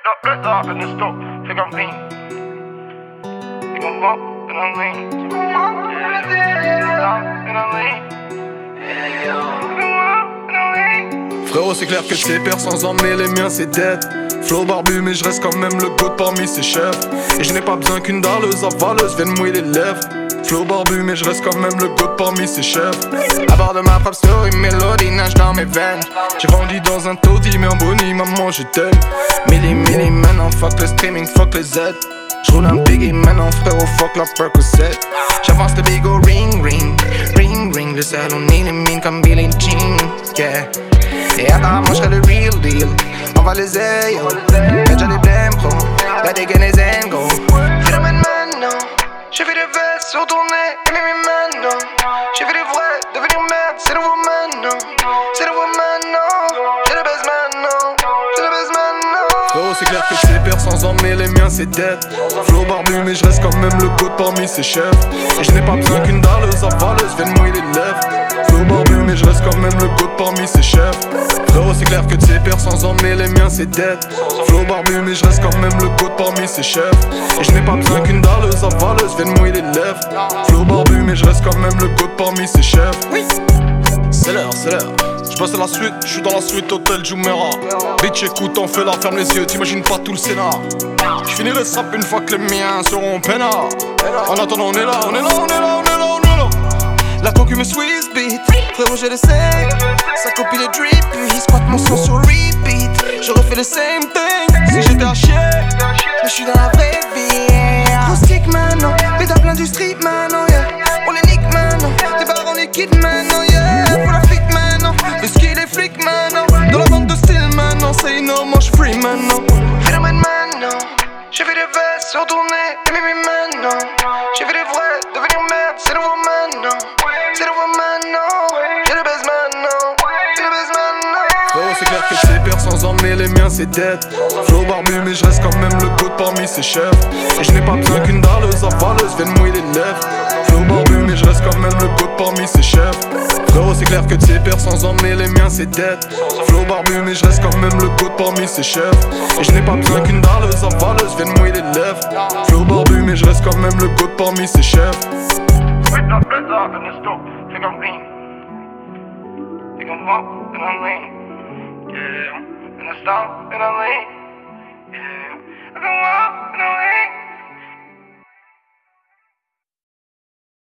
Let's talk in the store, think I'm lean. Think I'm up and I'm lean. Think I'm lean. Frérot, c'est clair que c'est pères sans emmener les miens, c'est dead. Flow barbu, mais je reste quand même le goût parmi ces chefs. Et je n'ai pas besoin qu'une dalleuse avaleuse vienne mouiller les lèvres. Flow barbu, mais je reste quand même le goût parmi ces chefs. À bord de ma propre story, mélodie nage dans mes veines. J'ai grandi dans un taudis, mais en bonnie, maman, je t'aime. Milli, maintenant, fuck le streaming, fuck les aides. J'roule un biggie, maintenant, frérot, fuck la Percocet. J'avance le bigot, ring, ring, ring, ring. Le sel, on élimine comme Billie Jean, yeah. Et attends, moi j'serai le real deal. On va les aider, y'a déjà des blèmes pro. La dégaine les go. Phénomène maintenant. J'ai vu des vestes sur ton nez, et mimi maintenant. J'ai vu des vrais devenir merde, c'est nouveau maintenant. C'est nouveau maintenant. J'ai le baise maintenant. J'ai le baise maintenant. Frérot, c'est clair que c'est pères sans emmener les miens, c'est dead. Flow barbu, mais je reste quand même le goût parmi ces chefs. Et je n'ai pas besoin qu'une dalleuse avaleuse vienne mouiller les lèvres. Flow barbu, mais je reste quand même le goût parmi ces chefs. Frérot, c'est clair que tes pères sans emmener les miens, c'est dead. Flow barbu, mais je reste quand même le goût parmi ces chefs. Et je n'ai pas besoin qu'une dalleuse avaleuse vienne mouiller les lèvres. Flow barbu, mais je reste quand même le goût parmi ces chefs. C'est l'heure, c'est l'heure. J'bosse à la suite, j'suis dans la suite hôtel Jumeirah. Bitch écoute, on fait la ferme les yeux, t'imagines pas tout le scénar. J'finirai ce rap une fois que les miens seront peinards. En attendant on est là, on est là, on est là, on est là, on est là. La concu me Swiss beat, frérot je le sais. Sa copine est drippy, squat mon son sur repeat. Je refais le same thing, si j'étais à chier. Mais j'suis dans la vraie vie, yeah. Gros stick maintenant, pétard plein du street maintenant, yeah. On les nique maintenant, des barres on les quitte maintenant, yeah. Pour la flic maintenant, le ski les flics maintenant. Dans la bande de style maintenant, say no, moi j'free maintenant. Phénomène maintenant, j'ai vu des vestes sur ton nez, et mimi maintenant. J'ai vu des vrais devenir merde, c'est nouveau maintenant. C'est nouveau maintenant, j'ai le baise maintenant. J'ai le baise maintenant. Frérot, c'est clair que c'est pères sans emmener les miens, c'est dead. Flow barbu, mais je reste quand même le goût parmi ces chefs. Et je n'ai pas besoin qu'une dalleuse avaleuse vienne mouiller les lèvres. Flow barbu, mais je reste quand même le goût parmi ces chefs. Frérot, c'est clair que tes pères sans emmener les miens, c'est dead. Flow barbu, mais je reste quand même le goût parmi ces chefs. Et je n'ai pas besoin qu'une dalleuse avaleuse vienne mouiller les lèvres. Flow barbu, mais je reste quand même le goût parmi ces chefs. Let's talk in the store, think I'm lean. Think I'm up and I'm lean. Yeah. In the store and I'm lean. Yeah. Think I'm up and I'm lean.